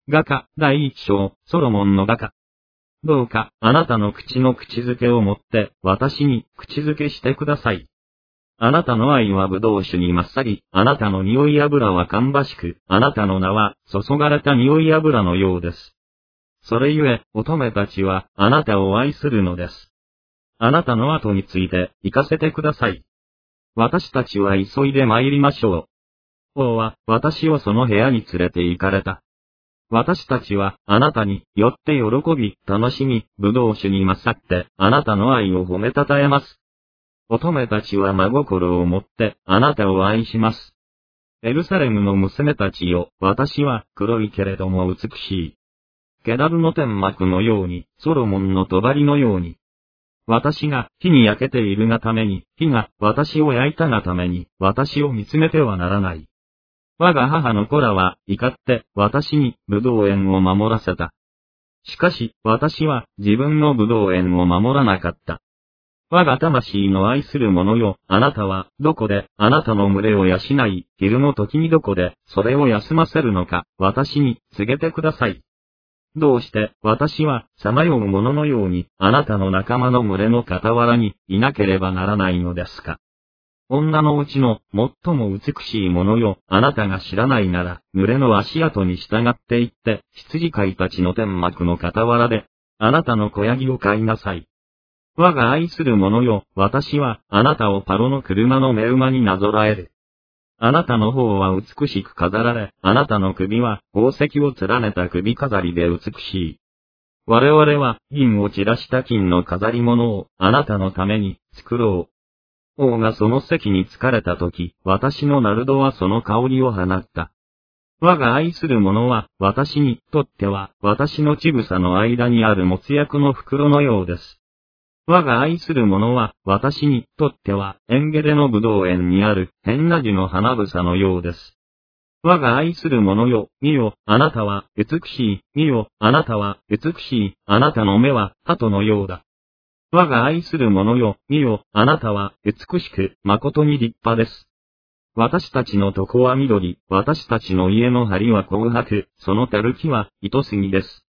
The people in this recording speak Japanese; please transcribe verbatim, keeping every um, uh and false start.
画家、第一章、ソロモンの画家。どうか、あなたの口の口づけをもって、私に口づけしてください。あなたの愛は葡萄酒にまっさり、あなたの匂い油は芳しく、あなたの名は、注がれた匂い油のようです。それゆえ、乙女たちは、あなたを愛するのです。あなたの後について、行かせてください。私たちは急いで参りましょう。王は、私をその部屋に連れて行かれた。私たちは、あなたによって喜び、楽しみ、葡萄酒に勝って、あなたの愛を褒めたたえます。乙女たちは真心を持って、あなたを愛します。エルサレムの娘たちよ、私は黒いけれども美しい。ケダルの天幕のように、ソロモンの帳のように。私が火に焼けているがために、火が私を焼いたがために、私を見つめてはならない。我が母の子らは怒って私に葡萄園を守らせた。しかし私は自分の葡萄園を守らなかった。我が魂の愛する者よ、あなたはどこであなたの群れを養い、昼の時にどこでそれを休ませるのか、私に告げてください。どうして私はさまよう者のようにあなたの仲間の群れの傍らにいなければならないのですか。女のうちの最も美しいものよ、あなたが知らないなら、群れの足跡に従って行って、羊飼いたちの天幕の傍らで、あなたの子ヤギを飼いなさい。我が愛する者よ、私は、あなたをパロの車の目馬になぞらえる。あなたの方は美しく飾られ、あなたの首は、宝石を連ねた首飾りで美しい。我々は、銀を散らした金の飾り物を、あなたのために、作ろう。王がその席に疲れたとき、私のナルドはその香りを放った。我が愛する者は、私にとっては、私の乳房の間にあるもつ薬の袋のようです。我が愛する者は、私にとっては、エンゲレの葡萄園にある、変な樹の花房のようです。我が愛する者よ、見よ、あなたは、美しい、見よ、あなたは、美しい、あなたの目は、鳩のようだ。我が愛する者よ、見よ、あなたは、美しく、誠に立派です。私たちの床は緑、私たちの家の梁は紅白、その照木は、糸杉です。